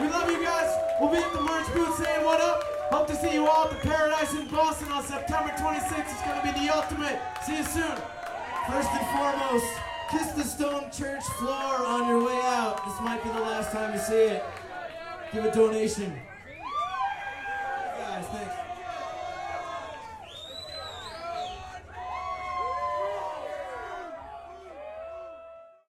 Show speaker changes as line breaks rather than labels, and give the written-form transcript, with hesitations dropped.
We love you guys. We'll be at the merch booth saying what up. Hope to see you all at the Paradise in Boston on September 26th. It's going to be the ultimate. See you soon.
First and foremost, kiss the stone church floor on your way out. This might be the last time you see it. Give a donation. Guys, thanks.